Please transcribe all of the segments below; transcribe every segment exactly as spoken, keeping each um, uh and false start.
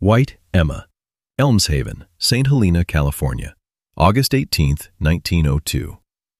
White, Emma. Elmshaven, Saint Helena, California, August eighteenth, nineteen oh two.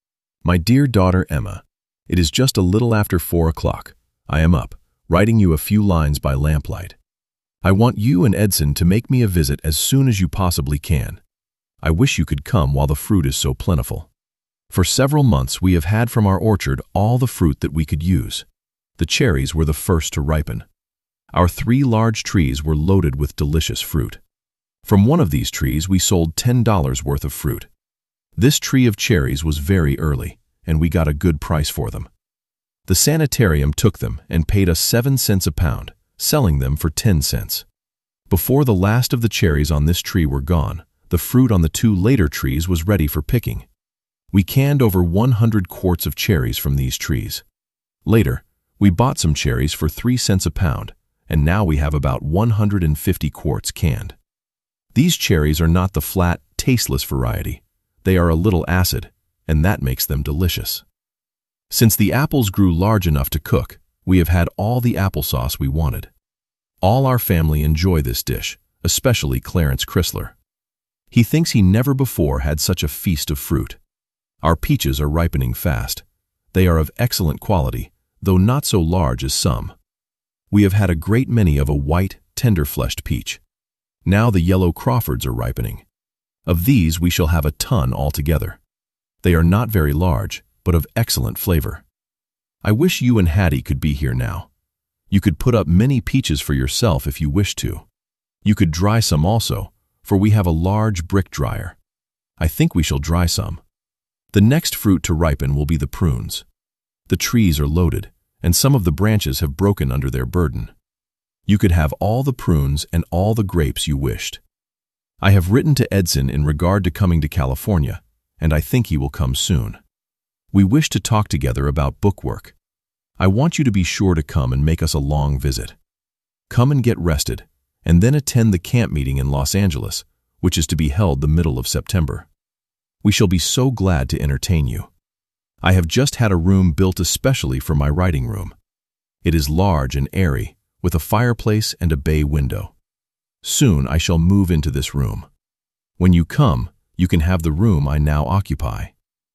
My dear daughter Emma, it is just a little after four o'clock. I am up, writing you a few lines by lamplight. I want you and Edson to make me a visit as soon as you possibly can. I wish you could come while the fruit is so plentiful. For several months we have had from our orchard all the fruit that we could use. The cherries were the first to ripen. Our three large trees were loaded with delicious fruit. From one of these trees we sold ten dollars worth of fruit. This tree of cherries was very early, and we got a good price for them. The sanitarium took them and paid us seven cents a pound, selling them for ten cents. Before the last of the cherries on this tree were gone, the fruit on the two later trees was ready for picking. We canned over one hundred quarts of cherries from these trees. Later, we bought some cherries for three cents a pound, and now we have about one hundred fifty quarts canned. These cherries are not the flat, tasteless variety. They are a little acid, and that makes them delicious. Since the apples grew large enough to cook, we have had all the applesauce we wanted. All our family enjoy this dish, especially Clarence Chrysler. He thinks he never before had such a feast of fruit. Our peaches are ripening fast. They are of excellent quality, though not so large as some. We have had a great many of a white, tender-fleshed peach. Now the yellow Crawfords are ripening. Of these we shall have a ton altogether. They are not very large, but of excellent flavor. I wish you and Hattie could be here now. You could put up many peaches for yourself if you wish to. You could dry some also, for we have a large brick dryer. I think we shall dry some. The next fruit to ripen will be the prunes. The trees are loaded, and some of the branches have broken under their burden. You could have all the prunes and all the grapes you wished. I have written to Edson in regard to coming to California, and I think he will come soon. We wish to talk together about bookwork. I want you to be sure to come and make us a long visit. Come and get rested, and then attend the camp meeting in Los Angeles, which is to be held the middle of September. We shall be so glad to entertain you. I have just had a room built especially for my writing room. It is large and airy, with a fireplace and a bay window. Soon I shall move into this room. When you come, you can have the room I now occupy.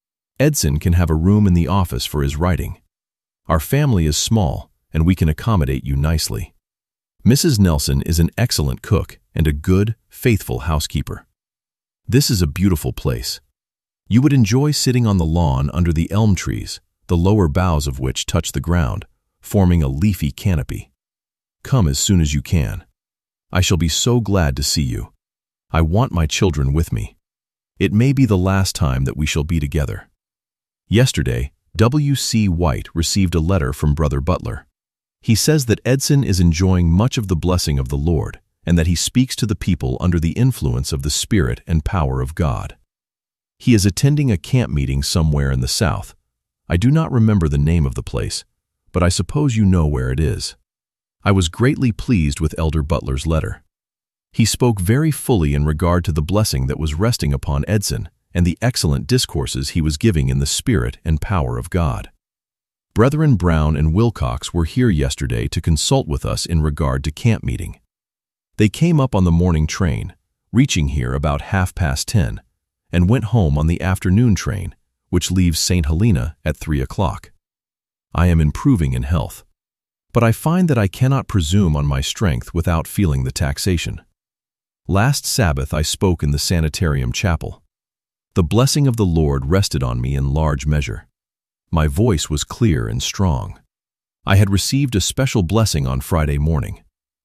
Edson can have a room in the office for his writing. Our family is small, and we can accommodate you nicely. Missus Nelson is an excellent cook and a good, faithful housekeeper. This is a beautiful place. You would enjoy sitting on the lawn under the elm trees, the lower boughs of which touch the ground, forming a leafy canopy. Come as soon as you can. I shall be so glad to see you. I want my children with me. It may be the last time that we shall be together. Yesterday, W C White received a letter from Brother Butler. He says that Edson is enjoying much of the blessing of the Lord, and that he speaks to the people under the influence of the Spirit and power of God. He is attending a camp meeting somewhere in the South. I do not remember the name of the place, but I suppose you know where it is. I was greatly pleased with Elder Butler's letter. He spoke very fully in regard to the blessing that was resting upon Edson and the excellent discourses he was giving in the Spirit and power of God. Brethren Brown and Wilcox were here yesterday to consult with us in regard to camp meeting. They came up on the morning train, reaching here about half past ten, and went home on the afternoon train, which leaves Saint Helena at three o'clock. I am improving in health, but I find that I cannot presume on my strength without feeling the taxation. Last Sabbath I spoke in the sanitarium chapel. The blessing of the Lord rested on me in large measure. My voice was clear and strong. I had received a special blessing on Friday morning.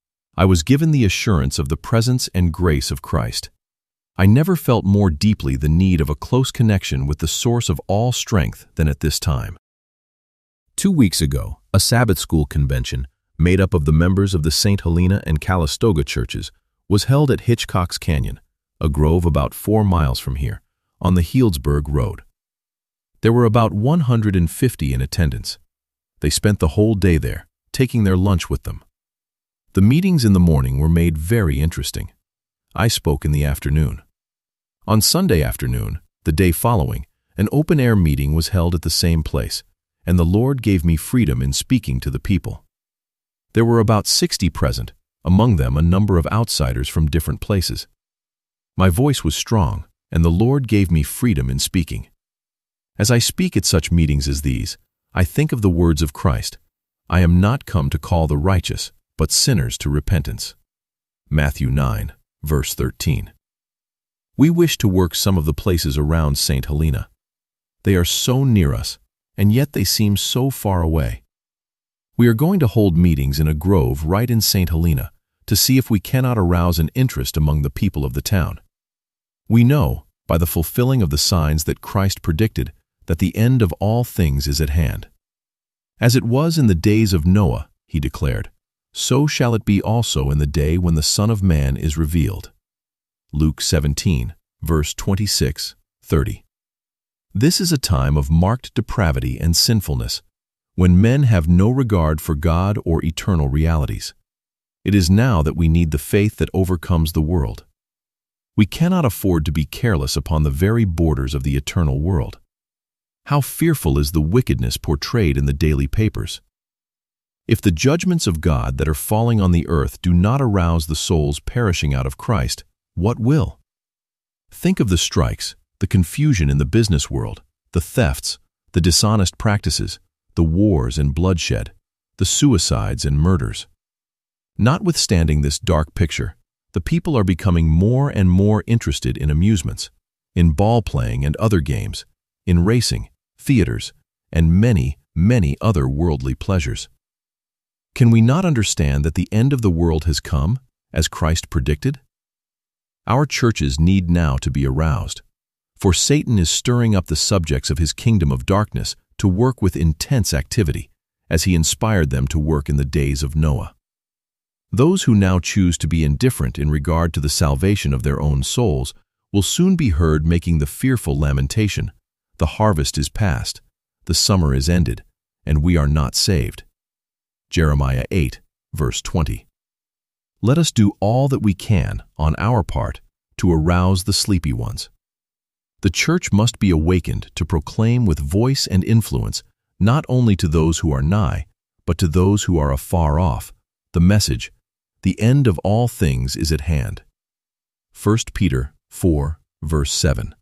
I was given the assurance of the presence and grace of Christ. I never felt more deeply the need of a close connection with the source of all strength than at this time. Two weeks ago, a Sabbath school convention, made up of the members of the Saint Helena and Calistoga churches, was held at Hitchcock's Canyon, a grove about four miles from here, on the Healdsburg Road. There were about one hundred fifty in attendance. They spent the whole day there, taking their lunch with them. The meetings in the morning were made very interesting. I spoke in the afternoon. On Sunday afternoon, the day following, an open-air meeting was held at the same place, and the Lord gave me freedom in speaking to the people. There were about sixty present, among them a number of outsiders from different places. My voice was strong, and the Lord gave me freedom in speaking. As I speak at such meetings as these, I think of the words of Christ, "I am not come to call the righteous, but sinners to repentance." Matthew nine, verse thirteen. We wish to work some of the places around Saint Helena. They are so near us, and yet they seem so far away. We are going to hold meetings in a grove right in Saint Helena to see if we cannot arouse an interest among the people of the town. We know, by the fulfilling of the signs that Christ predicted, that the end of all things is at hand. As it was in the days of Noah, he declared, so shall it be also in the day when the Son of Man is revealed. Luke seventeen, verse twenty-six, thirty. This is a time of marked depravity and sinfulness, when men have no regard for God or eternal realities. It is now that we need the faith that overcomes the world. We cannot afford to be careless upon the very borders of the eternal world. How fearful is the wickedness portrayed in the daily papers! If the judgments of God that are falling on the earth do not arouse the souls perishing out of Christ, what will? Think of the strikes, the confusion in the business world, the thefts, the dishonest practices, the wars and bloodshed, the suicides and murders. Notwithstanding this dark picture, the people are becoming more and more interested in amusements, in ball playing and other games, in racing, theaters, and many, many other worldly pleasures. Can we not understand that the end of the world has come, as Christ predicted? Our churches need now to be aroused, for Satan is stirring up the subjects of his kingdom of darkness to work with intense activity, as he inspired them to work in the days of Noah. Those who now choose to be indifferent in regard to the salvation of their own souls will soon be heard making the fearful lamentation, "The harvest is past, the summer is ended, and we are not saved." Jeremiah eight, verse twenty. Let us do all that we can, on our part, to arouse the sleepy ones. The church must be awakened to proclaim with voice and influence, not only to those who are nigh, but to those who are afar off, the message, "The end of all things is at hand." First Peter four, verse seven.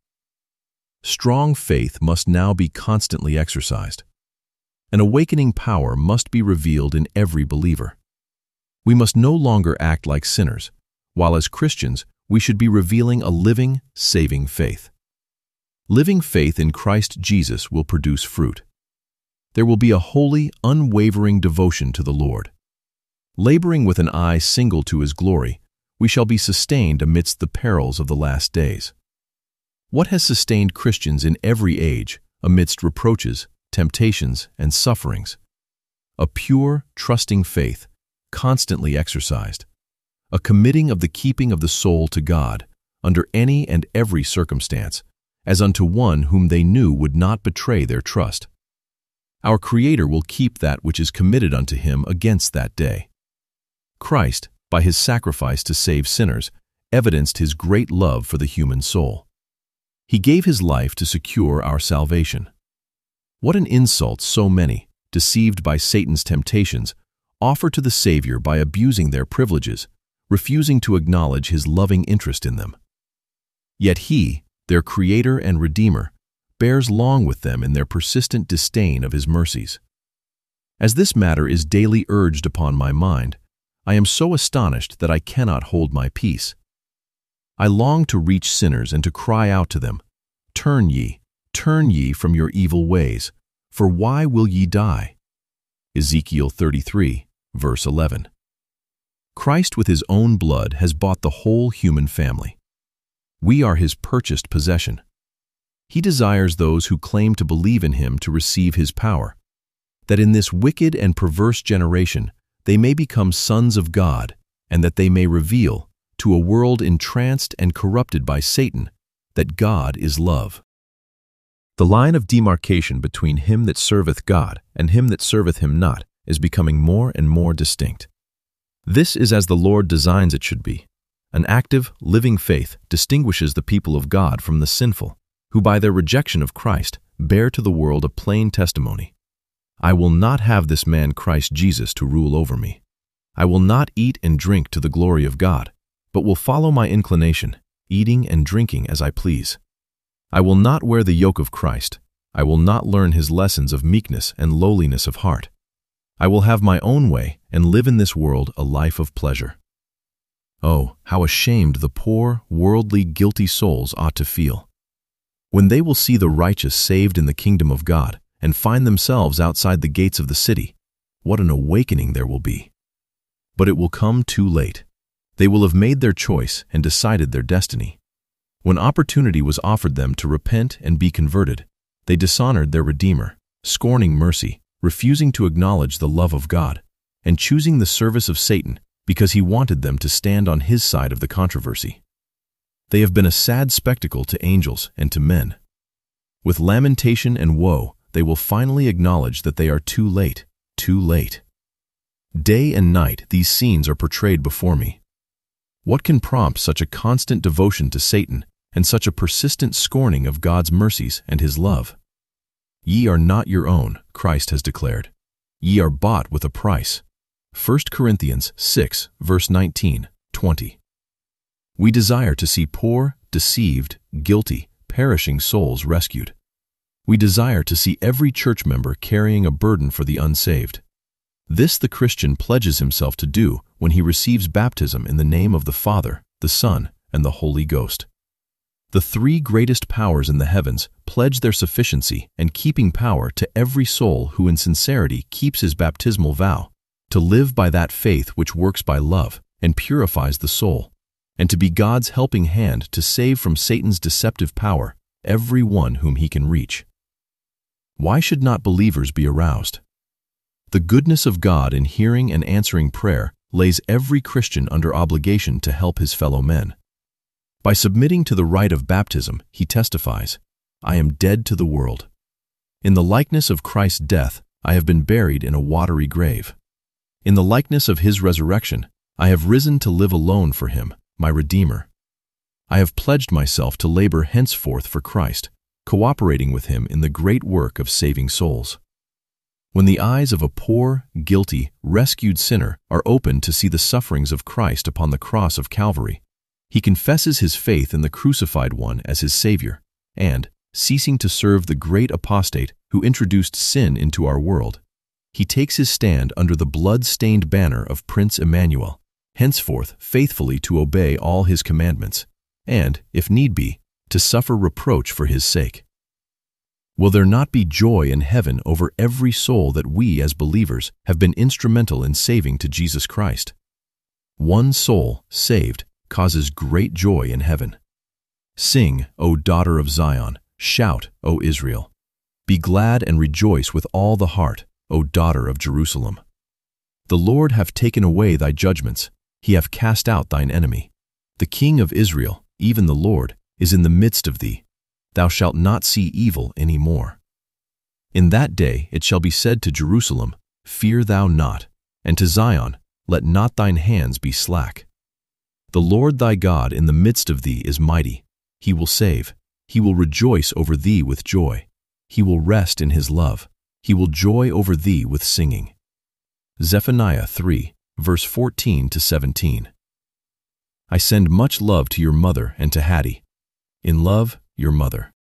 Strong faith must now be constantly exercised. An awakening power must be revealed in every believer. We must no longer act like sinners, while as Christians we should be revealing a living, saving faith. Living faith in Christ Jesus will produce fruit. There will be a holy, unwavering devotion to the Lord. Laboring with an eye single to His glory, we shall be sustained amidst the perils of the last days. What has sustained Christians in every age, amidst reproaches, temptations, and sufferings? A pure, trusting faith, constantly exercised. A committing of the keeping of the soul to God, under any and every circumstance, as unto one whom they knew would not betray their trust. Our Creator will keep that which is committed unto Him against that day. Christ, by His sacrifice to save sinners, evidenced His great love for the human soul. He gave His life to secure our salvation. What an insult so many, deceived by Satan's temptations, offer to the Savior by abusing their privileges, refusing to acknowledge His loving interest in them. Yet He, their Creator and Redeemer, bears long with them in their persistent disdain of His mercies. As this matter is daily urged upon my mind, I am so astonished that I cannot hold my peace. I long to reach sinners and to cry out to them, "Turn ye, turn ye from your evil ways, for why will ye die?" Ezekiel thirty-three, verse eleven. Christ with His own blood has bought the whole human family. We are His purchased possession. He desires those who claim to believe in Him to receive His power, that in this wicked and perverse generation they may become sons of God, and that they may reveal, to a world entranced and corrupted by Satan, that God is love. The line of demarcation between him that serveth God and him that serveth Him not is becoming more and more distinct. This is as the Lord designs it should be. An active, living faith distinguishes the people of God from the sinful, who by their rejection of Christ bear to the world a plain testimony. I will not have this man Christ Jesus to rule over me. I will not eat and drink to the glory of God, but will follow my inclination, eating and drinking as I please. I will not wear the yoke of Christ. I will not learn his lessons of meekness and lowliness of heart. I will have my own way and live in this world a life of pleasure. Oh, how ashamed the poor, worldly, guilty souls ought to feel when they will see the righteous saved in the kingdom of God and find themselves outside the gates of the city. What an awakening there will be! But it will come too late. They will have made their choice and decided their destiny. When opportunity was offered them to repent and be converted, they dishonored their Redeemer, scorning mercy, refusing to acknowledge the love of God, and choosing the service of Satan because he wanted them to stand on his side of the controversy. They have been a sad spectacle to angels and to men. With lamentation and woe, they will finally acknowledge that they are too late, too late. Day and night these scenes are portrayed before me. What can prompt such a constant devotion to Satan and such a persistent scorning of God's mercies and his love? Ye are not your own, Christ has declared. Ye are bought with a price. First Corinthians six, verse nineteen, twenty. We desire to see poor, deceived, guilty, perishing souls rescued. We desire to see every church member carrying a burden for the unsaved. This the Christian pledges himself to do when he receives baptism in the name of the Father, the Son, and the Holy Ghost. The three greatest powers in the heavens pledge their sufficiency and keeping power to every soul who in sincerity keeps his baptismal vow, to live by that faith which works by love and purifies the soul, and to be God's helping hand to save from Satan's deceptive power every one whom he can reach. Why should not believers be aroused? The goodness of God in hearing and answering prayer lays every Christian under obligation to help his fellow men. By submitting to the rite of baptism, he testifies, I am dead to the world. In the likeness of Christ's death, I have been buried in a watery grave. In the likeness of his resurrection, I have risen to live alone for him, my Redeemer. I have pledged myself to labor henceforth for Christ, cooperating with him in the great work of saving souls. When the eyes of a poor, guilty, rescued sinner are opened to see the sufferings of Christ upon the cross of Calvary, he confesses his faith in the crucified one as his Savior, and, ceasing to serve the great apostate who introduced sin into our world, he takes his stand under the blood-stained banner of Prince Emmanuel, henceforth faithfully to obey all his commandments, and, if need be, to suffer reproach for his sake. Will there not be joy in heaven over every soul that we as believers have been instrumental in saving to Jesus Christ? One soul saved causes great joy in heaven. Sing, O daughter of Zion, shout, O Israel. Be glad and rejoice with all the heart, O daughter of Jerusalem. The Lord hath taken away thy judgments, he hath cast out thine enemy. The King of Israel, even the Lord, is in the midst of thee. Thou shalt not see evil any more. In that day it shall be said to Jerusalem, Fear thou not, and to Zion, Let not thine hands be slack. The Lord thy God in the midst of thee is mighty. He will save. He will rejoice over thee with joy. He will rest in his love. He will joy over thee with singing. Zephaniah three, verse fourteen to seventeen. I send much love to your mother and to Hattie. In love, your mother.